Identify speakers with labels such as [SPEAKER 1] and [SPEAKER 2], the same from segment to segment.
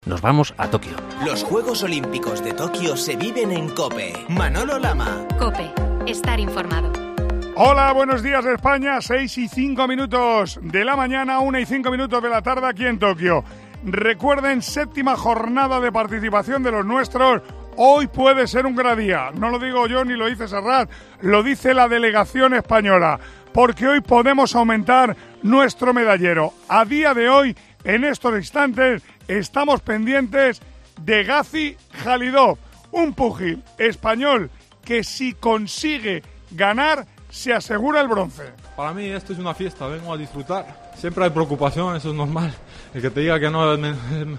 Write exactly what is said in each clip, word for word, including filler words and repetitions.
[SPEAKER 1] Nos vamos a Tokio.
[SPEAKER 2] Los Juegos Olímpicos de Tokio se viven en COPE. Manolo Lama.
[SPEAKER 3] COPE. Estar informado.
[SPEAKER 4] Hola, buenos días España. seis y cinco minutos de la mañana, una y cinco minutos de la tarde aquí en Tokio. Recuerden, séptima jornada de participación de los nuestros. Hoy puede ser un gran día. No lo digo yo ni lo dice Serrat, lo dice la delegación española. Porque hoy podemos aumentar nuestro medallero. A día de hoy, en estos instantes, estamos pendientes de Gazi Khalidov, un púgil español que si consigue ganar, se asegura el bronce.
[SPEAKER 5] Para mí esto es una fiesta, vengo a disfrutar. Siempre hay preocupación, eso es normal. El que te diga que no es,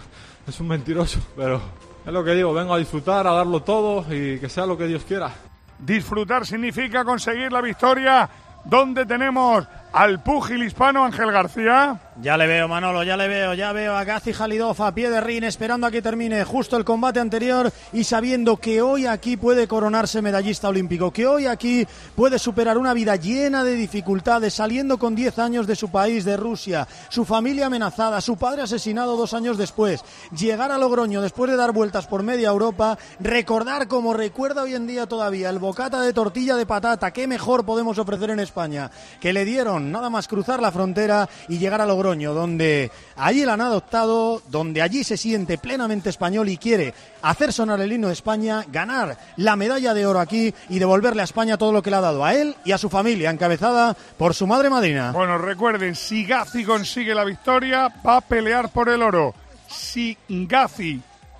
[SPEAKER 5] es un mentiroso, pero es lo que digo, vengo a disfrutar, a darlo todo y que sea lo que Dios quiera.
[SPEAKER 4] Disfrutar significa conseguir la victoria. ¿Dónde tenemos al púgil hispano Ángel García?
[SPEAKER 6] Ya le veo, Manolo, ya le veo, ya veo a Gazi Khalidov a pie de ring, esperando a que termine justo el combate anterior y sabiendo que hoy aquí puede coronarse medallista olímpico, que hoy aquí puede superar una vida llena de dificultades, saliendo con diez años de su país, de Rusia, su familia amenazada, su padre asesinado dos años después, llegar a Logroño después de dar vueltas por media Europa, recordar como recuerda hoy en día todavía el bocata de tortilla de patata, qué mejor podemos ofrecer en España, que le dieron nada más cruzar la frontera y llegar a Logroño, donde allí la han adoptado, donde allí se siente plenamente español y quiere hacer sonar el himno de España, ganar la medalla de oro aquí y devolverle a España todo lo que le ha dado a él y a su familia, encabezada por su madre madrina.
[SPEAKER 4] Bueno, recuerden, si Gazi consigue la victoria, va a pelear por el oro. Si Gazi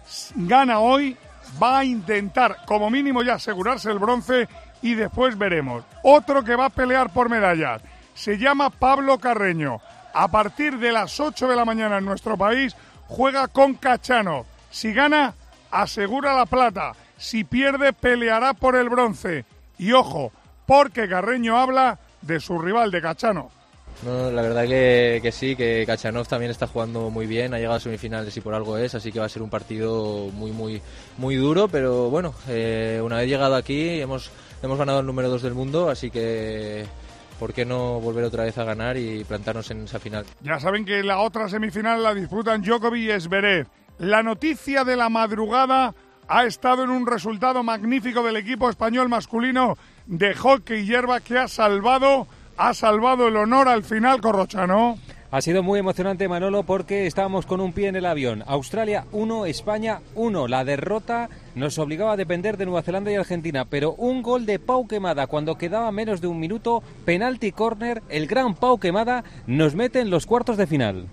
[SPEAKER 4] gana hoy, va a intentar, como mínimo, ya asegurarse el bronce y después veremos. Otro que va a pelear por medallas se llama Pablo Carreño. A partir de las ocho de la mañana en nuestro país juega con Khachanov. Si gana, asegura la plata. Si pierde, peleará por el bronce. Y ojo, porque Carreño habla de su rival, de Khachanov.
[SPEAKER 7] No, la verdad que, que sí, que Khachanov también está jugando muy bien, ha llegado a semifinales y por algo es, así que va a ser un partido muy muy muy duro, pero bueno, eh, una vez llegado aquí hemos, hemos ganado el número dos del mundo, así que ¿por qué no volver otra vez a ganar y plantarnos en esa final? Ya saben que la otra semifinal la disputan Djokovic y Zverev. La noticia de la madrugada ha estado en un resultado magnífico del equipo español masculino de hockey hierba que ha salvado, ha salvado el honor al final, Corrochano.
[SPEAKER 8] Ha sido muy emocionante, Manolo, porque estábamos con un pie en el avión. Australia uno, España uno. La derrota nos obligaba a depender de Nueva Zelanda y Argentina, pero un gol de Pau Quemada cuando quedaba menos de un minuto, penalti córner, el gran Pau Quemada nos mete en los cuartos de final.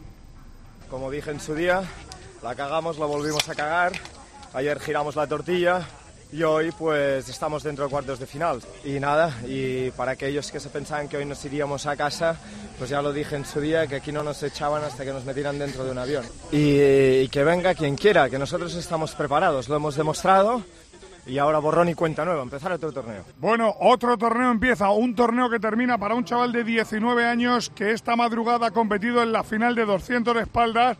[SPEAKER 9] Como dije en su día, la cagamos, la volvimos a cagar. Ayer giramos la tortilla y hoy pues estamos dentro de cuartos de final. Y nada, y para aquellos que se pensaban que hoy nos iríamos a casa, pues ya lo dije en su día, que aquí no nos echaban hasta que nos metieran dentro de un avión. Y, y que venga quien quiera, que nosotros estamos preparados, lo hemos demostrado. Y ahora borrón y cuenta nueva, empezar otro torneo.
[SPEAKER 4] Bueno, otro torneo empieza, un torneo que termina para un chaval de diecinueve años que esta madrugada ha competido en la final de doscientos de espaldas.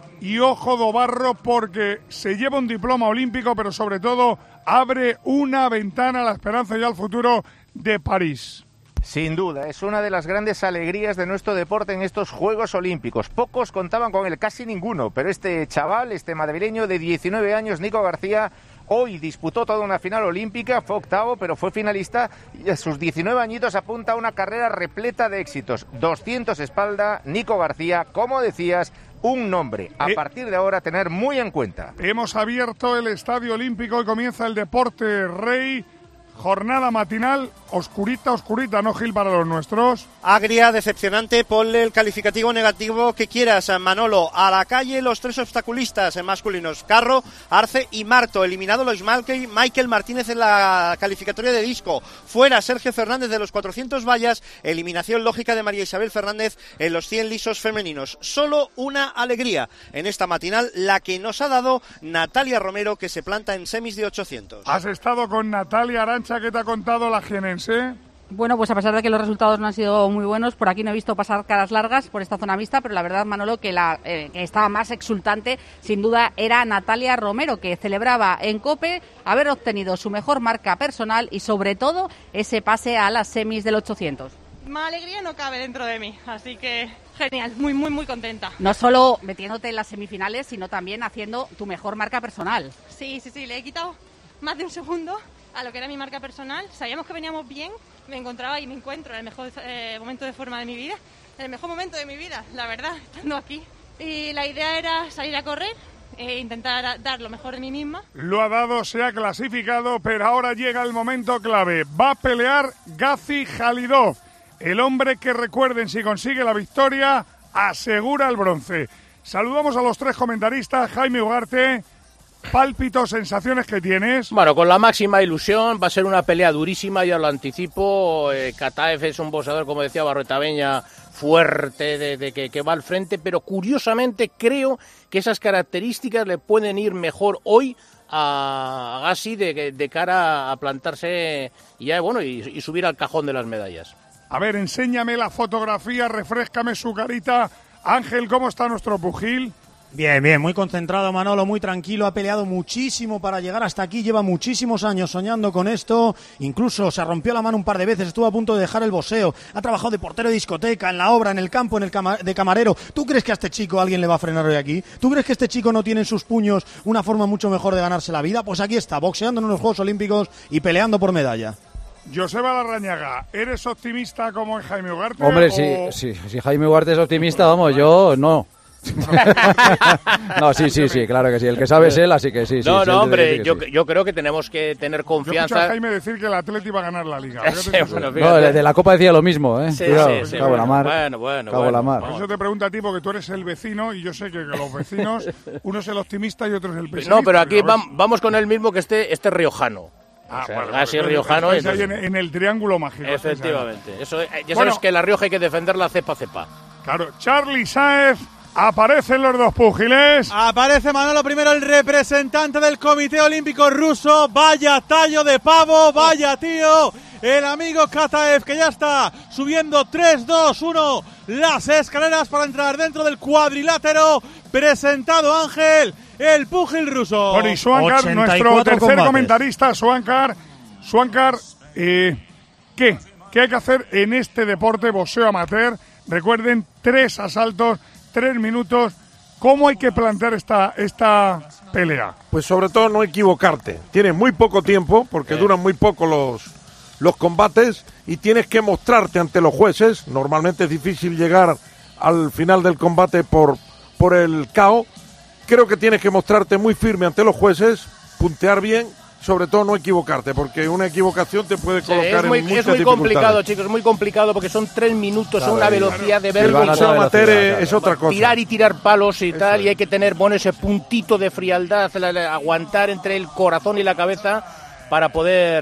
[SPEAKER 4] Y ojo Dobarro, porque se lleva un diploma olímpico, pero sobre todo abre una ventana a la esperanza y al futuro de París.
[SPEAKER 10] Sin duda, es una de las grandes alegrías de nuestro deporte en estos Juegos Olímpicos. Pocos contaban con él, casi ninguno, pero este chaval, este madrileño de diecinueve años, Nico García, hoy disputó toda una final olímpica, fue octavo, pero fue finalista y a sus diecinueve añitos apunta a una carrera repleta de éxitos. doscientos espalda, Nico García, como decías, un nombre a eh, partir de ahora tener muy en cuenta.
[SPEAKER 4] Hemos abierto el Estadio Olímpico y comienza el deporte rey. Jornada matinal, oscurita, oscurita, ¿no, Gil, para los nuestros?
[SPEAKER 6] Agria, decepcionante, ponle el calificativo negativo que quieras, Manolo. A la calle los tres obstaculistas masculinos, Carro, Arce y Marto. Eliminado Lois Malkey, Michael Martínez en la calificatoria de disco. Fuera Sergio Fernández de los cuatrocientos vallas. Eliminación lógica de María Isabel Fernández en los cien lisos femeninos. Solo una alegría en esta matinal, la que nos ha dado Natalia Romero, que se planta en semis de ochocientos.
[SPEAKER 4] Has estado con Natalia Arantxa. ¿Qué te ha contado la jienense?
[SPEAKER 11] Bueno, pues a pesar de que los resultados no han sido muy buenos, por aquí no he visto pasar caras largas por esta zona mixta, pero la verdad, Manolo, que la eh, que estaba más exultante, sin duda, era Natalia Romero, que celebraba en COPE haber obtenido su mejor marca personal y, sobre todo, ese pase a las semis del ochocientos.
[SPEAKER 1] más alegría no cabe dentro de mí, así que genial, muy, muy, muy contenta.
[SPEAKER 11] No solo metiéndote en las semifinales, sino también haciendo tu mejor marca personal.
[SPEAKER 1] Sí, sí, sí, le he quitado más de un segundo a lo que era mi marca personal. Sabíamos que veníamos bien, me encontraba y me encuentro en el mejor eh, momento de forma de mi vida, en el mejor momento de mi vida, la verdad, estando aquí. Y la idea era salir a correr e intentar dar lo mejor de mí misma.
[SPEAKER 4] Lo ha dado, se ha clasificado, pero ahora llega el momento clave. Va a pelear Ghazi Khalidov, el hombre que, recuerden, si consigue la victoria, asegura el bronce. Saludamos a los tres comentaristas. Jaime Ugarte, pálpitos, sensaciones que tienes.
[SPEAKER 12] Bueno, con la máxima ilusión, va a ser una pelea durísima, ya lo anticipo. Eh, Kataev es un boxeador, como decía Barroetaveña, fuerte, de, de que, que va al frente, pero curiosamente creo que esas características le pueden ir mejor hoy a Ghazi de, de cara a plantarse y ya, bueno, y, y subir al cajón de las medallas.
[SPEAKER 4] A ver, enséñame la fotografía, refréscame su carita. Ángel, ¿cómo está nuestro pugil?
[SPEAKER 6] Bien, bien, muy concentrado Manolo, muy tranquilo, ha peleado muchísimo para llegar hasta aquí, lleva muchísimos años soñando con esto, incluso se rompió la mano un par de veces, estuvo a punto de dejar el boxeo, ha trabajado de portero de discoteca, en la obra, en el campo, en el cama- de camarero. ¿Tú crees que a este chico alguien le va a frenar hoy aquí? ¿Tú crees que este chico no tiene en sus puños una forma mucho mejor de ganarse la vida? Pues aquí está, boxeando en unos Juegos Olímpicos y peleando por medalla.
[SPEAKER 4] Joseba Larrañaga, ¿eres optimista como en Jaime Ugarte?
[SPEAKER 13] Hombre,
[SPEAKER 4] o...
[SPEAKER 13] si, si, si Jaime Ugarte es optimista, vamos, yo no. No, sí, sí, sí, claro que sí. El que sabe es él, así que sí. sí
[SPEAKER 12] no,
[SPEAKER 13] sí,
[SPEAKER 12] no, hombre,
[SPEAKER 13] sí.
[SPEAKER 12] yo, yo creo que tenemos que tener confianza.
[SPEAKER 4] Yo escucho a Jaime decir que el Atleti va a ganar la Liga.
[SPEAKER 12] Sí, bueno,
[SPEAKER 13] no, de, de la Copa decía lo mismo, ¿eh?
[SPEAKER 12] Sí,
[SPEAKER 13] Cuidado,
[SPEAKER 12] sí, sí,
[SPEAKER 13] cago
[SPEAKER 12] bueno,
[SPEAKER 13] la mar.
[SPEAKER 12] Bueno, bueno,
[SPEAKER 13] cago
[SPEAKER 12] bueno,
[SPEAKER 13] la mar.
[SPEAKER 4] Por eso te pregunto a ti, porque tú eres el vecino y yo sé que los vecinos, uno es el optimista y otro es el pesimista.
[SPEAKER 12] No, pero aquí vam- vamos con el mismo que este, este riojano.
[SPEAKER 4] Ah,
[SPEAKER 12] o sea,
[SPEAKER 4] bueno,
[SPEAKER 12] Ghazi
[SPEAKER 4] bueno,
[SPEAKER 12] riojano.
[SPEAKER 4] estáis ahí
[SPEAKER 12] Entonces,
[SPEAKER 4] en, en el triángulo mágico.
[SPEAKER 12] efectivamente. Eso, ya
[SPEAKER 4] Bueno.
[SPEAKER 12] sabes que la Rioja hay que defenderla cepa a cepa.
[SPEAKER 4] Claro, Charly Sáez, aparecen los dos púgiles.
[SPEAKER 14] Aparece Manolo primero, el representante del Comité Olímpico Ruso. Vaya tallo de pavo, vaya tío. El amigo Kataev, que ya está subiendo tres, dos, uno las escaleras para entrar dentro del cuadrilátero. Presentado Ángel, el púgil ruso.
[SPEAKER 4] Bueno, y Swankar, nuestro tercer
[SPEAKER 6] combates.
[SPEAKER 4] comentarista, Swankar. Swankar, eh, ¿qué? ¿Qué hay que hacer en este deporte, boxeo amateur? Recuerden, tres asaltos, tres minutos. ¿Cómo hay que plantear esta, esta pelea?
[SPEAKER 15] Pues sobre todo no equivocarte. Tienes muy poco tiempo, porque
[SPEAKER 12] Sí.
[SPEAKER 15] duran muy poco los, los combates, y tienes que mostrarte ante los jueces. Normalmente es difícil llegar al final del combate por, por el K O. Creo que tienes que mostrarte muy firme ante los jueces, puntear bien, sobre todo no equivocarte, porque una equivocación te puede
[SPEAKER 12] Sí,
[SPEAKER 15] colocar
[SPEAKER 12] es muy,
[SPEAKER 15] en muchas
[SPEAKER 12] es muy
[SPEAKER 15] dificultades.
[SPEAKER 12] complicado, chicos, es muy complicado porque son tres minutos,
[SPEAKER 15] Claro,
[SPEAKER 12] son una
[SPEAKER 15] claro.
[SPEAKER 12] velocidad de
[SPEAKER 15] El
[SPEAKER 12] verlo.
[SPEAKER 15] boxeo amateur es, es otra cosa.
[SPEAKER 12] Tirar y tirar palos y tal, y hay que tener bueno ese puntito de frialdad, la- la- aguantar entre el corazón y la cabeza para poder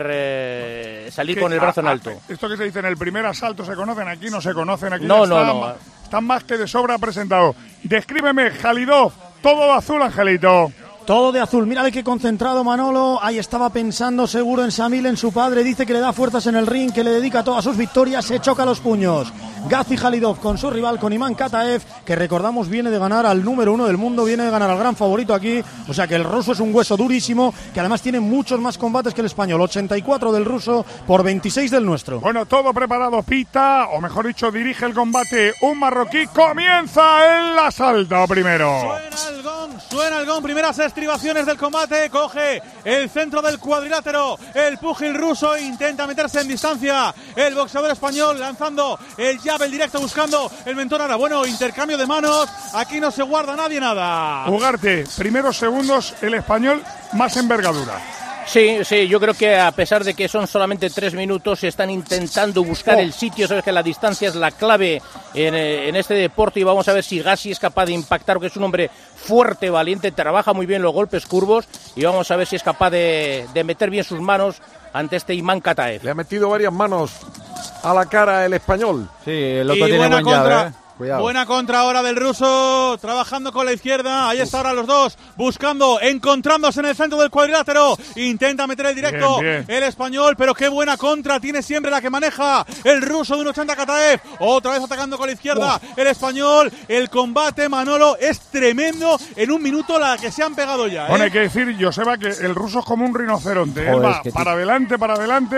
[SPEAKER 12] eh, salir
[SPEAKER 4] Que,
[SPEAKER 12] con el brazo
[SPEAKER 4] a-
[SPEAKER 12] en
[SPEAKER 4] a-
[SPEAKER 12] alto.
[SPEAKER 4] Esto que se dice en el primer asalto, ¿se conocen aquí? No se conocen aquí.
[SPEAKER 12] No,
[SPEAKER 4] ya
[SPEAKER 12] no,
[SPEAKER 4] están,
[SPEAKER 12] no.
[SPEAKER 4] ma- Están más que de sobra presentados. Descríbeme, Khalidov, todo de azul, Angelito.
[SPEAKER 6] Todo de azul, mírale qué concentrado Manolo, ahí estaba pensando seguro en Samil, en su padre, dice que le da fuerzas en el ring, que le dedica todas sus victorias, se choca los puños. Ghazi Khalidov con su rival, con Imán Kataev, que recordamos viene de ganar al número uno del mundo, viene de ganar al gran favorito aquí, o sea que el ruso es un hueso durísimo, que además tiene muchos más combates que el español, ochenta y cuatro del ruso por veintiséis del nuestro.
[SPEAKER 4] Bueno, todo preparado, pita, o mejor dicho, dirige el combate un marroquí. Comienza el asalto primero.
[SPEAKER 14] Suena el gong, suena el gong, primeras estribaciones del combate, coge el centro del cuadrilátero, el púgil ruso intenta meterse en distancia, el boxeador español lanzando el jab, el directo, buscando el mentón. Ahora, bueno, intercambio de manos, aquí no se guarda nadie nada.
[SPEAKER 4] Ugarte, primeros segundos, el español más envergadura.
[SPEAKER 12] Sí, sí, yo creo que a pesar de que son solamente tres minutos, están intentando buscar
[SPEAKER 4] Oh.
[SPEAKER 12] el sitio. Sabes que la distancia es la clave en, eh, en este deporte, y vamos a ver si Ghazi es capaz de impactar, porque es un hombre fuerte, valiente, trabaja muy bien los golpes curvos, y vamos a ver si es capaz de, de meter bien sus manos ante este Imán Kataev.
[SPEAKER 15] Le ha metido varias manos a la cara el español.
[SPEAKER 13] Sí, el otro
[SPEAKER 14] Y
[SPEAKER 13] tiene
[SPEAKER 14] buena
[SPEAKER 13] buen llave,
[SPEAKER 14] contra.
[SPEAKER 13] ¿eh? Cuidado.
[SPEAKER 14] Buena contra ahora del ruso, trabajando con la izquierda, ahí está ahora los dos, buscando, encontrándose en el centro del cuadrilátero, intenta meter el directo,
[SPEAKER 4] Bien, bien.
[SPEAKER 14] el español, pero qué buena contra, tiene siempre la que maneja el ruso de un ochenta Kataev, otra vez atacando con la izquierda, el español, el combate, Manolo, es tremendo, en un minuto la que se han pegado ya. ¿eh?
[SPEAKER 4] Bueno, hay que decir, Joseba, que el ruso es como un rinoceronte. Él
[SPEAKER 13] Joder,
[SPEAKER 4] va
[SPEAKER 13] es que
[SPEAKER 4] para adelante, para adelante,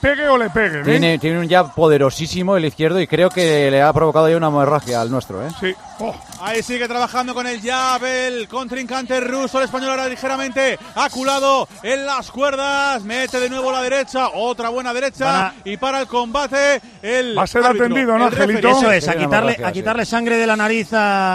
[SPEAKER 4] pegue o le pegue. ¿eh?
[SPEAKER 13] Tiene, tiene un jab poderosísimo el izquierdo y creo que le ha provocado ya una hemorragia al nuestro. ¿eh?
[SPEAKER 4] Sí. Oh.
[SPEAKER 14] Ahí sigue trabajando con el jab, el contrincante ruso, el español ahora ligeramente aculado en las cuerdas, mete de nuevo la derecha, otra buena derecha a... y para el combate el
[SPEAKER 4] va a ser
[SPEAKER 14] árbitro,
[SPEAKER 4] atendido, ¿no, Angelito?
[SPEAKER 6] Eso es, a quitarle, a quitarle sangre de la nariz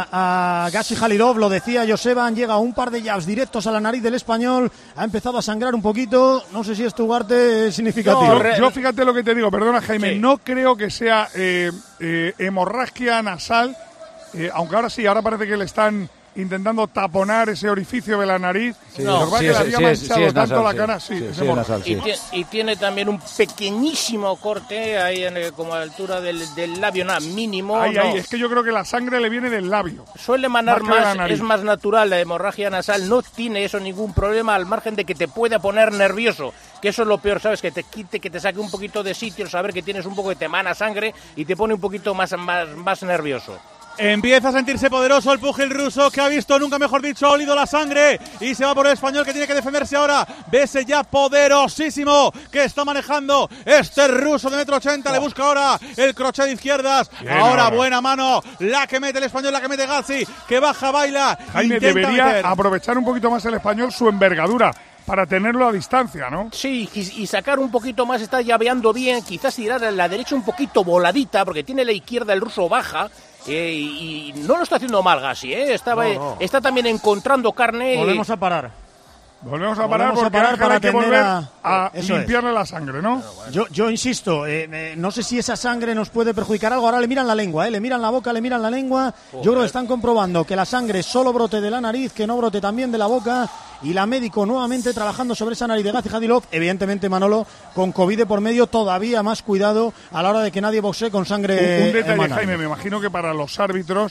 [SPEAKER 6] a, a Gassi Khalilov, lo decía Joseban, llega un par de jabs directos a la nariz del español, ha empezado a sangrar un poquito, no sé si es tu arte significativo.
[SPEAKER 4] No, yo, yo fíjate lo que te digo, perdona Jaime, sí. no creo que sea eh, eh, hemorragia nasal. Eh, aunque ahora sí, ahora parece que le están intentando taponar ese orificio de la nariz.
[SPEAKER 7] Sí, no,
[SPEAKER 4] sí, que
[SPEAKER 7] es,
[SPEAKER 4] le había
[SPEAKER 7] sí,
[SPEAKER 4] manchado
[SPEAKER 7] sí, es
[SPEAKER 4] tanto
[SPEAKER 7] nasal,
[SPEAKER 4] la
[SPEAKER 7] sí.
[SPEAKER 4] cara. Sí,
[SPEAKER 7] sí,
[SPEAKER 4] es
[SPEAKER 7] sí, es nasal, sí.
[SPEAKER 12] Y, tiene, y tiene también un pequeñísimo corte ahí en el, como a la altura del, del labio, nada, mínimo.
[SPEAKER 4] Ahí,
[SPEAKER 12] no.
[SPEAKER 4] ahí, es que yo creo que la sangre le viene del labio.
[SPEAKER 12] Suele manar más, más es más natural la hemorragia nasal, no tiene eso ningún problema, al margen de que te pueda poner nervioso. Que eso es lo peor, ¿sabes? Que te quite, que te saque un poquito de sitio, saber que tienes un poco de te emana sangre y te pone un poquito más, más, más nervioso.
[SPEAKER 14] Empieza a sentirse poderoso el pugil ruso que ha visto, nunca mejor dicho, ha olido la sangre y se va por el español que tiene que defenderse ahora. Ves ya poderosísimo que está manejando este ruso de metro ochenta. Oh. Le busca ahora el crochet de izquierdas. Bien, ahora, ahora buena mano la que mete el español, la que mete Gassi, que baja, baila.
[SPEAKER 4] Jaime debería meter. aprovechar un poquito más el español su envergadura para tenerlo a distancia, ¿no?
[SPEAKER 12] Sí, y, y sacar un poquito más, está llaveando bien, quizás tirar a la derecha un poquito voladita, porque tiene la izquierda el ruso baja. Eh, y, y no lo está haciendo mal Gassi, ¿eh? Estaba, no, no. Está también encontrando carne.
[SPEAKER 6] Volvemos y... a parar.
[SPEAKER 4] Volvemos a parar
[SPEAKER 6] Volvemos
[SPEAKER 4] porque
[SPEAKER 6] a parar para
[SPEAKER 4] hay que volver
[SPEAKER 6] a,
[SPEAKER 4] a limpiarle es. la sangre, ¿no?
[SPEAKER 6] Bueno. Yo, yo insisto, eh, eh, no sé si esa sangre nos puede perjudicar algo. Ahora le miran la lengua, eh, le miran la boca, le miran la lengua. Joder. Yo creo que están comprobando que la sangre solo brote de la nariz, que no brote también de la boca. Y la médico nuevamente trabajando sobre esa nariz de Gassi Khalilov. Evidentemente, Manolo, con COVID de por medio, todavía más cuidado a la hora de que nadie boxee con sangre.
[SPEAKER 4] Un, un detalle,
[SPEAKER 6] emanando.
[SPEAKER 4] Jaime, me imagino que para los árbitros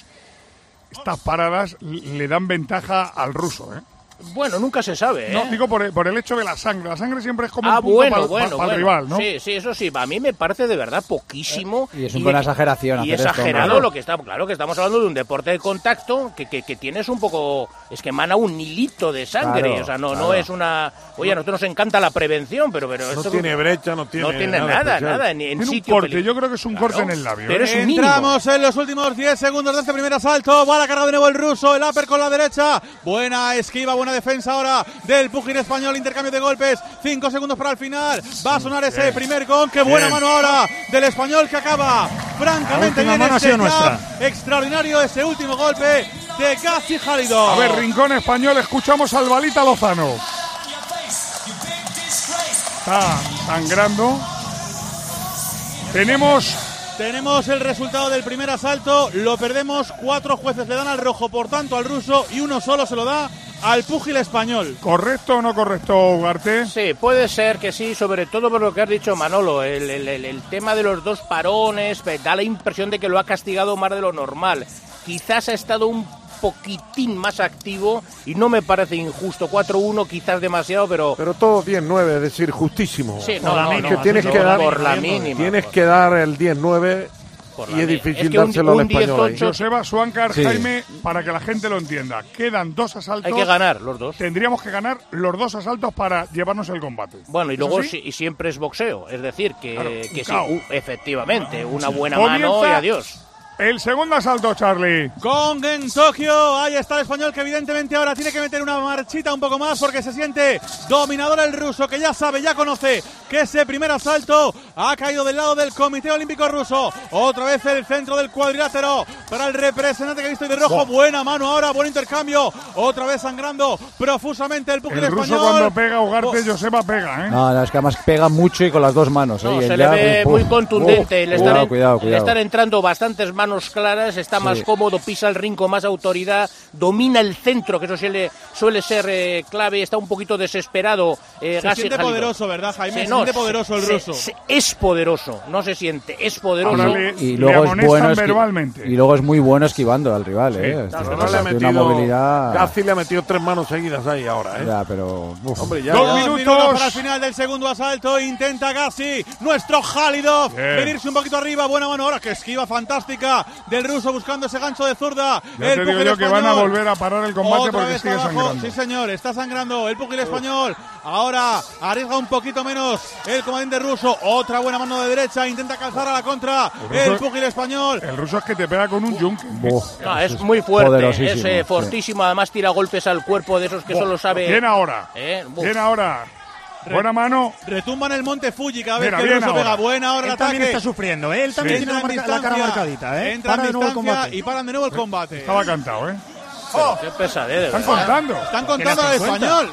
[SPEAKER 4] estas paradas le dan ventaja al ruso, ¿eh?
[SPEAKER 12] Bueno, nunca se sabe, ¿eh?
[SPEAKER 4] No, digo por el, por el hecho de la sangre. La sangre siempre es como
[SPEAKER 12] ah,
[SPEAKER 4] un punto
[SPEAKER 12] bueno,
[SPEAKER 4] para
[SPEAKER 12] bueno,
[SPEAKER 4] pa,
[SPEAKER 12] bueno.
[SPEAKER 4] el rival, ¿no?
[SPEAKER 12] Sí, sí, eso sí. A mí me parece de verdad poquísimo.
[SPEAKER 13] Y es una buena exageración.
[SPEAKER 12] Y
[SPEAKER 13] hacer
[SPEAKER 12] exagerado
[SPEAKER 13] esto, ¿no?
[SPEAKER 12] lo que está. Claro que estamos hablando de un deporte de contacto que, que, que tienes un poco. Es que emana un hilito de sangre.
[SPEAKER 15] Claro,
[SPEAKER 12] o sea, no,
[SPEAKER 15] claro.
[SPEAKER 12] no es una. Oye, a nosotros nos encanta la prevención, pero. pero
[SPEAKER 15] no
[SPEAKER 12] esto
[SPEAKER 15] tiene brecha, no tiene.
[SPEAKER 12] No tiene nada,
[SPEAKER 15] nada,
[SPEAKER 12] nada. En, en
[SPEAKER 4] tiene
[SPEAKER 12] sitio
[SPEAKER 4] un corte,
[SPEAKER 12] peli...
[SPEAKER 4] yo creo que es un
[SPEAKER 12] claro,
[SPEAKER 4] corte en el labio.
[SPEAKER 12] Pero
[SPEAKER 4] ¿eh?
[SPEAKER 12] es un
[SPEAKER 14] Entramos
[SPEAKER 12] mínimo.
[SPEAKER 14] en los últimos diez segundos de este primer asalto. Va a la carga de nuevo el ruso. El upper con la derecha. Buena esquiva, buena defensa ahora del pugil español. Intercambio de golpes. Cinco segundos para el final. Va a sonar ese bien. primer gong. Qué buena bien. mano ahora del español que acaba francamente bien. Este jab extraordinario. Ese último golpe de Gassi Khalilov.
[SPEAKER 4] A ver, rincón español. Escuchamos al Balita Lozano. Está sangrando. Tenemos...
[SPEAKER 14] Tenemos el resultado del primer asalto. Lo perdemos. Cuatro jueces le dan al rojo, por tanto, al ruso. Y uno solo se lo da al púgil español.
[SPEAKER 4] ¿Correcto o no correcto, Ugarte?
[SPEAKER 12] Sí, puede ser que sí, sobre todo por lo que has dicho, Manolo. El, el, el, el tema de los dos parones da la impresión de que lo ha castigado más de lo normal. Quizás ha estado un poquitín más activo y no me parece injusto. cuatro uno quizás demasiado, pero...
[SPEAKER 15] Pero todo diez nueve, es decir, justísimo.
[SPEAKER 12] Sí, no, no, no,
[SPEAKER 15] que
[SPEAKER 12] no,
[SPEAKER 15] tienes
[SPEAKER 12] no,
[SPEAKER 15] que dar,
[SPEAKER 12] por la mínima.
[SPEAKER 15] Tienes que dar el diez nueve y es difícil es que dárselo un, un al español ahí.
[SPEAKER 4] Joseba Suáncar, sí. Jaime, para que la gente lo entienda, quedan dos asaltos.
[SPEAKER 12] Hay que ganar los dos.
[SPEAKER 4] Tendríamos que ganar los dos asaltos para llevarnos el combate.
[SPEAKER 12] Bueno, y luego sí? si, y siempre es boxeo, es decir, que, claro, que sí, uh, efectivamente, una buena
[SPEAKER 4] Comienza
[SPEAKER 12] mano y adiós.
[SPEAKER 4] El segundo asalto, Charlie.
[SPEAKER 14] Gong en Tokio. Ahí está el español que evidentemente ahora tiene que meter una marchita un poco más porque se siente dominador el ruso, que ya sabe, ya conoce que ese primer asalto ha caído del lado del Comité Olímpico Ruso. Otra vez el centro del cuadrilátero para el representante que ha visto de rojo. Oh. Buena mano ahora, buen intercambio. Otra vez sangrando profusamente el pugil
[SPEAKER 4] el
[SPEAKER 14] español.
[SPEAKER 4] El ruso cuando pega Ugarte, oh. Joseba pega, ¿eh?
[SPEAKER 13] No, no, es que además pega mucho y con las dos manos.
[SPEAKER 12] No,
[SPEAKER 13] ¿eh?
[SPEAKER 12] se
[SPEAKER 13] ya,
[SPEAKER 12] le ve
[SPEAKER 13] uh,
[SPEAKER 12] muy
[SPEAKER 13] uh,
[SPEAKER 12] contundente.
[SPEAKER 13] Uh,
[SPEAKER 12] le,
[SPEAKER 13] cuidado,
[SPEAKER 12] están,
[SPEAKER 13] cuidado, cuidado.
[SPEAKER 12] le están entrando bastantes manos claras, está más sí. cómodo, pisa el ring con más autoridad, domina el centro, que eso suele, suele ser eh, clave, está un poquito desesperado. Eh,
[SPEAKER 14] se
[SPEAKER 12] Gassi
[SPEAKER 14] siente
[SPEAKER 12] Khalilov.
[SPEAKER 14] poderoso, ¿verdad, Jaime?
[SPEAKER 12] Sí,
[SPEAKER 14] se
[SPEAKER 12] no,
[SPEAKER 14] siente poderoso el
[SPEAKER 12] se,
[SPEAKER 14] ruso.
[SPEAKER 12] Se, es poderoso, no se siente, es poderoso.
[SPEAKER 4] Le,
[SPEAKER 13] y luego es bueno
[SPEAKER 4] verbalmente.
[SPEAKER 13] Y luego es muy bueno esquivando al rival, sí, ¿eh?
[SPEAKER 15] Claro,
[SPEAKER 13] este,
[SPEAKER 15] no le ha metido,
[SPEAKER 13] una movilidad...
[SPEAKER 15] Gassi le ha metido tres manos seguidas ahí ahora, ¿eh?
[SPEAKER 13] Ya, pero... Uf.
[SPEAKER 15] Hombre, ya,
[SPEAKER 14] Dos
[SPEAKER 15] ya.
[SPEAKER 14] minutos. minutos para el final del segundo asalto. Intenta Gassi, nuestro Khalilov, Bien. venirse un poquito arriba. Buena mano ahora, que esquiva fantástica del ruso buscando ese gancho de zurda.
[SPEAKER 4] Ya
[SPEAKER 14] el
[SPEAKER 4] te digo yo
[SPEAKER 14] español.
[SPEAKER 4] que van a volver a parar el combate
[SPEAKER 14] Otra
[SPEAKER 4] porque
[SPEAKER 14] vez
[SPEAKER 4] sigue
[SPEAKER 14] abajo.
[SPEAKER 4] sangrando.
[SPEAKER 14] Sí, señor, está sangrando el pugil español. Ahora arriesga un poquito menos el comandante ruso. Otra buena mano de derecha. Intenta calzar a la contra el,
[SPEAKER 4] el
[SPEAKER 14] ruso, púgil español.
[SPEAKER 4] El ruso es que te pega con un yunque.
[SPEAKER 12] No, es muy fuerte. Es eh, fortísimo. Sí. Además tira golpes al cuerpo de esos que Bo. solo sabe.
[SPEAKER 4] Bien ahora.
[SPEAKER 12] Eh,
[SPEAKER 4] bien ahora. Buena mano.
[SPEAKER 14] Retumba en el monte Fuji cada vez
[SPEAKER 4] Mira,
[SPEAKER 14] que el ruso
[SPEAKER 4] ahora.
[SPEAKER 14] pega. Buena ahora el
[SPEAKER 6] Él
[SPEAKER 14] ataque.
[SPEAKER 6] también está sufriendo, ¿eh? Él también sí. tiene la, marca, la cara marcadita, ¿eh?
[SPEAKER 14] Entra
[SPEAKER 6] para
[SPEAKER 14] en
[SPEAKER 6] de nuevo el
[SPEAKER 14] distancia
[SPEAKER 6] combate.
[SPEAKER 14] y paran de nuevo el combate.
[SPEAKER 4] Estaba cantado, ¿eh?
[SPEAKER 12] Oh, qué pesadez.
[SPEAKER 4] Están contando.
[SPEAKER 14] Están contando al español.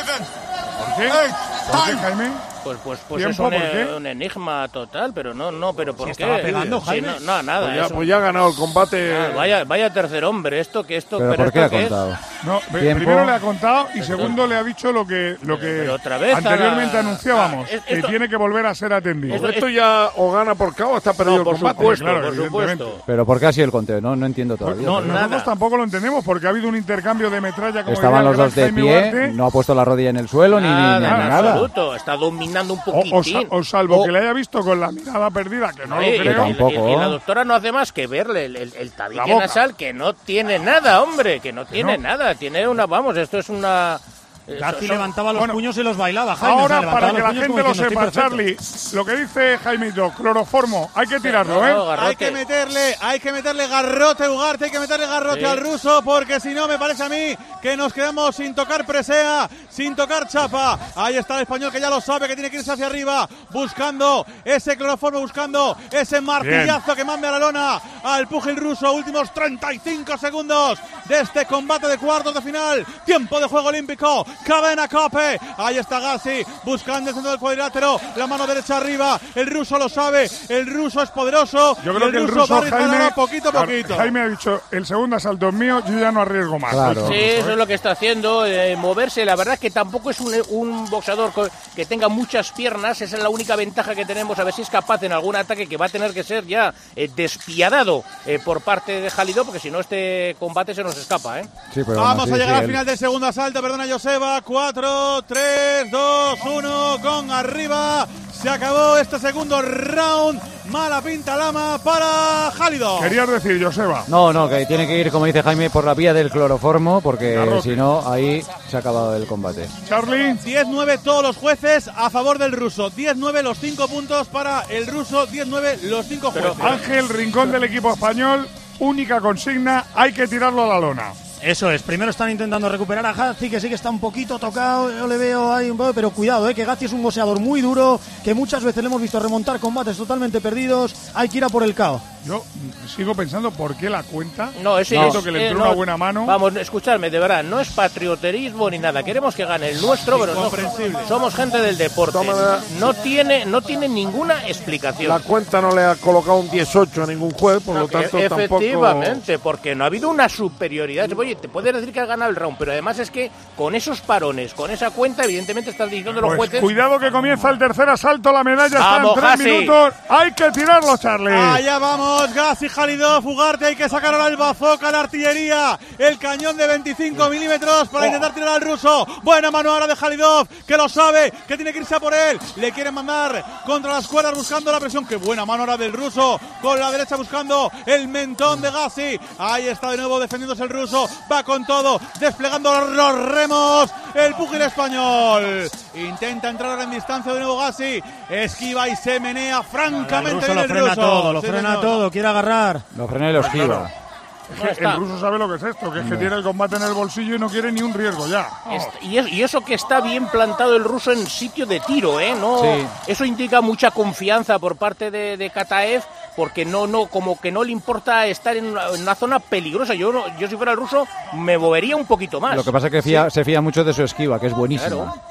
[SPEAKER 4] ¿Por qué? ¿Por qué, Jaime?
[SPEAKER 12] Pues, pues, pues es un, un enigma total, pero no, no, pero ¿por
[SPEAKER 6] si
[SPEAKER 12] qué?
[SPEAKER 6] Estaba pegando, Jaime.
[SPEAKER 12] Sí, no, no, nada.
[SPEAKER 15] Pues ya,
[SPEAKER 12] un...
[SPEAKER 15] pues ya ha ganado el combate.
[SPEAKER 12] Ah, vaya, vaya tercer hombre, esto que esto.
[SPEAKER 13] Pero,
[SPEAKER 12] pero
[SPEAKER 13] ¿por qué
[SPEAKER 12] esto
[SPEAKER 13] ha
[SPEAKER 12] que
[SPEAKER 13] contado?
[SPEAKER 12] Es...
[SPEAKER 4] No, primero le ha contado y segundo le ha dicho lo que lo que
[SPEAKER 12] pero otra vez
[SPEAKER 4] anteriormente
[SPEAKER 12] la...
[SPEAKER 4] anunciábamos,
[SPEAKER 12] ah, es,
[SPEAKER 4] que
[SPEAKER 12] esto...
[SPEAKER 4] tiene que volver a ser atendido.
[SPEAKER 15] Esto, esto ya o gana por K O está perdido
[SPEAKER 12] no, por
[SPEAKER 15] el combate.
[SPEAKER 12] Supuesto,
[SPEAKER 4] claro,
[SPEAKER 12] por supuesto.
[SPEAKER 13] Pero ¿por qué ha sido el conteo? No, no entiendo todavía.
[SPEAKER 12] No,
[SPEAKER 4] Nosotros
[SPEAKER 12] nada.
[SPEAKER 4] tampoco lo entendemos porque ha habido un intercambio de metralla. Como
[SPEAKER 13] Estaban los dos de
[SPEAKER 4] Jaime
[SPEAKER 13] pie,
[SPEAKER 4] Ugarte.
[SPEAKER 13] no ha puesto la rodilla en el suelo
[SPEAKER 12] nada,
[SPEAKER 13] ni, ni, ni
[SPEAKER 12] en
[SPEAKER 13] nada.
[SPEAKER 12] absoluto. Está dominando un
[SPEAKER 4] O,
[SPEAKER 12] poquitín.
[SPEAKER 4] o, o salvo
[SPEAKER 12] o...
[SPEAKER 4] que le haya visto con la mirada perdida, que no
[SPEAKER 12] Oye,
[SPEAKER 4] lo creo.
[SPEAKER 12] Y, y, y la doctora no hace más que verle el, el, el tabique nasal, que no tiene nada, hombre, que no tiene
[SPEAKER 4] no.
[SPEAKER 12] nada. Tiene una, vamos, esto es una...
[SPEAKER 6] Garci levantaba los
[SPEAKER 4] bueno,
[SPEAKER 6] puños y los bailaba, Jaime.
[SPEAKER 4] Ahora,
[SPEAKER 6] o sea,
[SPEAKER 4] para que la
[SPEAKER 6] puños
[SPEAKER 4] gente lo
[SPEAKER 6] diciendo,
[SPEAKER 4] sepa, Charlie, lo que dice Jaimito, cloroformo, hay que tirarlo, ¿eh?
[SPEAKER 14] No, hay que meterle, hay que meterle garrote, Ugarte, hay que meterle garrote sí. al ruso, porque si no, me parece a mí que nos quedamos sin tocar presea, sin tocar chapa. Ahí está el español que ya lo sabe, que tiene que irse hacia arriba, buscando ese cloroformo, buscando ese martillazo Bien. que mande a la lona al púgil ruso. Últimos treinta y cinco segundos de este combate de cuartos de final. Tiempo de juego olímpico. Cadena Cope. Ahí está Gassi buscando el centro del cuadrilátero. La mano derecha arriba. El ruso lo sabe. El ruso es poderoso.
[SPEAKER 4] Yo creo
[SPEAKER 14] el
[SPEAKER 4] que el
[SPEAKER 14] ruso,
[SPEAKER 4] ruso
[SPEAKER 14] va a
[SPEAKER 4] Jaime,
[SPEAKER 14] poquito a poquito.
[SPEAKER 4] Jaime ha dicho, el segundo asalto es mío, yo ya no arriesgo más.
[SPEAKER 13] Claro.
[SPEAKER 12] Sí, eso es lo que está haciendo, eh, moverse. La verdad es que tampoco es un, un boxeador que tenga muchas piernas. Esa es la única ventaja que tenemos. A ver si es capaz en algún ataque que va a tener que ser ya eh, despiadado eh, por parte de Jalidó, porque si no este combate se nos escapa, ¿eh?
[SPEAKER 13] Sí, pero
[SPEAKER 14] Vamos
[SPEAKER 13] sí,
[SPEAKER 14] a llegar
[SPEAKER 13] sí,
[SPEAKER 14] al final del segundo asalto. Perdona, Joseba. cuatro, tres, dos, uno. Con arriba. Se acabó este segundo round. Mala pinta Lama para Jalidó.
[SPEAKER 4] Querías decir, Joseba.
[SPEAKER 13] No, no, que tiene que ir, como dice Jaime, por la vía del cloroformo, porque
[SPEAKER 4] Garrote.
[SPEAKER 13] si no, ahí se ha acabado el combate.
[SPEAKER 4] Charlie.
[SPEAKER 14] diez nueve todos los jueces a favor del ruso. diez nueve los cinco puntos para el ruso. diez nueve los cinco jueces.
[SPEAKER 4] Pero Ángel Rincón del equipo español, única consigna, hay que tirarlo a la lona.
[SPEAKER 6] Eso es, primero están intentando recuperar a Gazzi, que sí que está un poquito tocado, yo le veo ahí un poco, pero cuidado, eh, que Gazzi es un boxeador muy duro, que muchas veces le hemos visto remontar combates totalmente perdidos, hay que ir a por el K O.
[SPEAKER 4] Yo sigo pensando por qué la cuenta.
[SPEAKER 12] No, ese
[SPEAKER 4] no,
[SPEAKER 12] es,
[SPEAKER 4] que le
[SPEAKER 12] eh,
[SPEAKER 4] entró
[SPEAKER 12] no,
[SPEAKER 4] una buena mano.
[SPEAKER 12] Vamos, escuchadme, de verdad, no es patrioterismo ni nada. Queremos que gane el nuestro, pero no, somos gente del deporte. No tiene, no tiene ninguna explicación.
[SPEAKER 15] La cuenta no le ha colocado un dieciocho a ningún juez, por
[SPEAKER 12] no,
[SPEAKER 15] lo tanto
[SPEAKER 12] e-
[SPEAKER 15] tampoco...
[SPEAKER 12] Efectivamente, porque no ha habido una superioridad. Oye, te puedes decir que has ganado el round, pero además es que con esos parones, con esa cuenta, evidentemente estás diciendo
[SPEAKER 4] pues
[SPEAKER 12] los jueces...
[SPEAKER 4] Cuidado que comienza el tercer asalto, la medalla está
[SPEAKER 12] Vamos,
[SPEAKER 4] en tres
[SPEAKER 12] Gassi.
[SPEAKER 4] minutos. Hay que tirarlo, Charlie.
[SPEAKER 14] Allá vamos, Gassi, Jalidó, Ugarte, hay que sacar ahora el bazooka, la artillería, el cañón de veinticinco milímetros para
[SPEAKER 4] Oh.
[SPEAKER 14] intentar tirar al ruso. Buena mano ahora de Jalidó, que lo sabe, que tiene que irse a por él. Le quieren mandar contra las cuerdas buscando la presión. Qué buena mano ahora del ruso, con la derecha buscando el mentón de Gassi. Ahí está de nuevo defendiéndose el ruso, va con todo, desplegando los remos, el púgil español. Intenta entrar ahora en distancia de nuevo Gassi, esquiva y se menea francamente
[SPEAKER 6] el ruso
[SPEAKER 14] bien
[SPEAKER 6] lo
[SPEAKER 14] el
[SPEAKER 6] frena
[SPEAKER 14] ruso.
[SPEAKER 6] todo, lo
[SPEAKER 14] Sí,
[SPEAKER 6] frena
[SPEAKER 14] señor.
[SPEAKER 6] todo, quiere agarrar.
[SPEAKER 13] Lo frena y lo esquiva.
[SPEAKER 4] Es que el ruso sabe lo que es esto, que es que tiene el combate en el bolsillo y no quiere ni un riesgo ya.
[SPEAKER 12] Est- Y, es- y eso que está bien plantado el ruso en sitio de tiro, ¿eh? No,
[SPEAKER 13] Sí.
[SPEAKER 12] eso indica mucha confianza por parte de, de Kataev, porque no, no, como que no le importa estar en una, en una zona peligrosa. Yo, no- yo si fuera el ruso me movería un poquito más.
[SPEAKER 13] Lo que pasa es que fía- se fía mucho de su esquiva, que es buenísima.
[SPEAKER 12] Claro.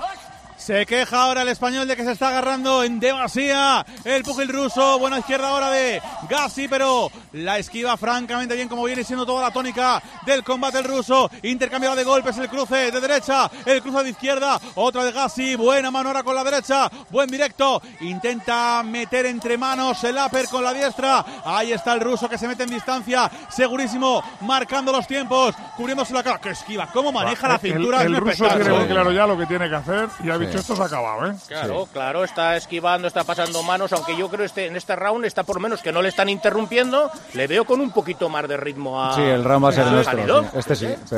[SPEAKER 14] Se queja ahora el español de que se está agarrando en demasía el púgil ruso. Buena izquierda ahora de Gassi, pero la esquiva francamente bien, como viene siendo toda la tónica del combate el ruso. Intercambiada de golpes, el cruce de derecha, el cruce de izquierda, otra de Gassi. Buena mano ahora con la derecha, buen directo. Intenta meter entre manos el upper con la diestra. Ahí está el ruso que se mete en distancia, segurísimo, marcando los tiempos, cubriéndose la cara. ¡Qué esquiva! ¿Cómo maneja la cintura?
[SPEAKER 4] El, el
[SPEAKER 14] Es un
[SPEAKER 4] ruso tiene
[SPEAKER 14] espectáculo.
[SPEAKER 4] muy claro ya lo que tiene que hacer y ha dicho esto se ha acabado, ¿eh?
[SPEAKER 12] Claro, claro, está esquivando, está pasando manos, aunque yo creo este en este round está por menos que no le están interrumpiendo, le veo con un poquito más de ritmo a...
[SPEAKER 13] Sí, el round va a ser
[SPEAKER 12] a
[SPEAKER 13] nuestro.
[SPEAKER 12] Jalidó.
[SPEAKER 13] Sí. Este sí, pero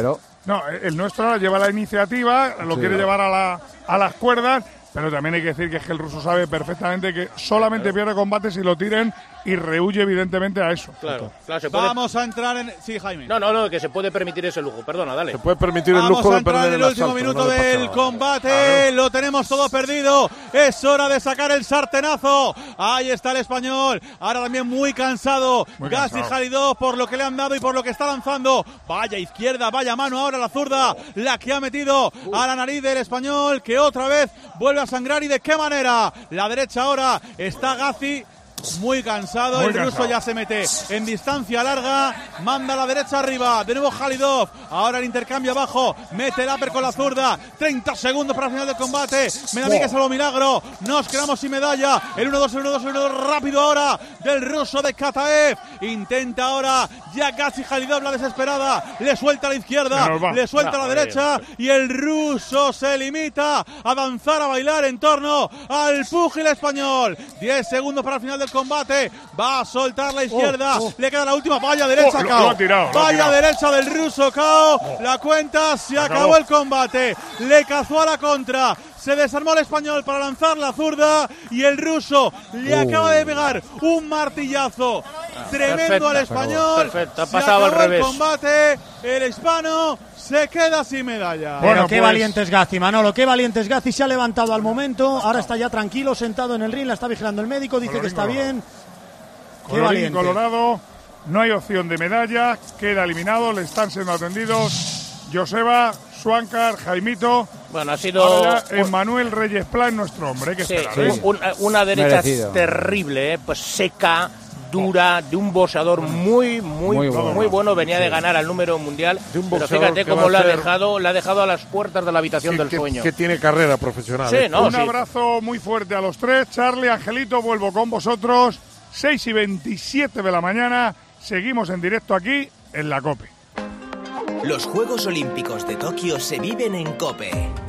[SPEAKER 4] No, el nuestro ahora lleva la iniciativa, lo
[SPEAKER 15] Sí.
[SPEAKER 4] quiere llevar a, la, a las cuerdas, pero también hay que decir que es que el ruso sabe perfectamente que solamente pierde combate si lo tiren y rehuye evidentemente a eso.
[SPEAKER 12] Claro, claro, se puede...
[SPEAKER 14] Vamos a entrar en... Sí, Jaime.
[SPEAKER 12] No, no, no, que se puede permitir ese lujo. Perdona, dale.
[SPEAKER 15] Se puede permitir el
[SPEAKER 14] Vamos
[SPEAKER 15] lujo
[SPEAKER 14] a
[SPEAKER 15] de
[SPEAKER 14] entrar
[SPEAKER 15] perder
[SPEAKER 14] en el
[SPEAKER 15] el
[SPEAKER 14] último
[SPEAKER 15] asalto,
[SPEAKER 14] minuto
[SPEAKER 15] no le pasa
[SPEAKER 14] del
[SPEAKER 15] nada.
[SPEAKER 14] combate.
[SPEAKER 15] Claro.
[SPEAKER 14] Lo tenemos todo perdido. Es hora de sacar el sartenazo. Ahí está el español. Ahora también muy cansado.
[SPEAKER 4] Muy
[SPEAKER 14] Gassi
[SPEAKER 4] cansado.
[SPEAKER 14] Halidov por lo que le han dado y por lo que está lanzando. Vaya izquierda, vaya mano ahora la zurda. La que ha metido a la nariz del español, que otra vez vuelve a sangrar. ¿Y de qué manera? La derecha ahora está Gassi. Muy cansado,
[SPEAKER 4] Muy
[SPEAKER 14] el
[SPEAKER 4] cansado.
[SPEAKER 14] ruso ya se mete en distancia larga, manda a la derecha arriba, de nuevo Halidov, ahora el intercambio abajo, mete el upper con la zurda, treinta segundos para el final del combate, me da a mí que salvo milagro, nos quedamos sin medalla, el uno dos, el uno dos, el uno dos rápido ahora del ruso de Kataev, intenta ahora ya Gassi Halidov la desesperada, le suelta a la izquierda,
[SPEAKER 4] Se nos va.
[SPEAKER 14] le suelta a la
[SPEAKER 12] No,
[SPEAKER 14] derecha y el ruso se limita a danzar, a bailar en torno al púgil español, diez segundos para el final del combate, va a soltar la izquierda,
[SPEAKER 4] Oh, oh.
[SPEAKER 14] le queda la última, vaya derecha,
[SPEAKER 4] Oh, lo-
[SPEAKER 14] Cao,
[SPEAKER 4] lo ha tirado, lo ha
[SPEAKER 14] vaya
[SPEAKER 4] tirado.
[SPEAKER 14] derecha del ruso, Cao, la cuenta, se
[SPEAKER 4] acabó.
[SPEAKER 14] acabó el combate, le cazó a la contra, se desarmó el español para lanzar la zurda y el ruso le acaba de pegar un martillazo tremendo
[SPEAKER 12] Perfecto,
[SPEAKER 14] al español,
[SPEAKER 12] perfecto, ha
[SPEAKER 14] se
[SPEAKER 12] pasado al
[SPEAKER 14] acabó el
[SPEAKER 12] revés.
[SPEAKER 14] combate, el hispano se queda sin medalla.
[SPEAKER 6] Bueno,
[SPEAKER 4] Bueno,
[SPEAKER 6] qué
[SPEAKER 4] pues-
[SPEAKER 6] valiente es Gassi, Manolo, qué valiente es Gassi, se ha levantado al momento, ahora está ya tranquilo, sentado en el ring, la está vigilando el médico, dice
[SPEAKER 4] Colorín
[SPEAKER 6] que está
[SPEAKER 4] colorado.
[SPEAKER 6] bien. Qué
[SPEAKER 4] Colorín
[SPEAKER 6] valiente.
[SPEAKER 4] colorado, no hay opción de medalla, queda eliminado, le están siendo atendidos Joseba, Suáncar, Jaimito.
[SPEAKER 12] Bueno, ha sido...
[SPEAKER 4] Ahora ya Emmanuel Reyes Plan, nuestro hombre, hay que
[SPEAKER 12] Sí,
[SPEAKER 4] esperar. ¿eh?
[SPEAKER 12] un- una derecha
[SPEAKER 13] Merecido.
[SPEAKER 12] terrible, ¿eh? Pues seca, dura, de un boxeador muy, muy,
[SPEAKER 13] Muy
[SPEAKER 12] muy
[SPEAKER 13] bueno.
[SPEAKER 12] bueno. Venía de ganar al número mundial.
[SPEAKER 15] De un
[SPEAKER 12] Pero
[SPEAKER 15] boxeador
[SPEAKER 12] fíjate
[SPEAKER 15] que
[SPEAKER 12] cómo
[SPEAKER 15] va a
[SPEAKER 12] lo ha
[SPEAKER 15] ser-
[SPEAKER 12] dejado, le ha dejado a las puertas de la habitación
[SPEAKER 15] Sí,
[SPEAKER 12] del
[SPEAKER 15] que,
[SPEAKER 12] sueño.
[SPEAKER 15] que tiene carrera profesional.
[SPEAKER 12] Sí,
[SPEAKER 15] ¿eh?
[SPEAKER 12] no,
[SPEAKER 4] Un
[SPEAKER 12] sí.
[SPEAKER 4] abrazo muy fuerte a los tres. Charlie, Angelito, vuelvo con vosotros. seis y veintisiete de la mañana. Seguimos en directo aquí en la COPE.
[SPEAKER 2] Los Juegos Olímpicos de Tokio se viven en COPE.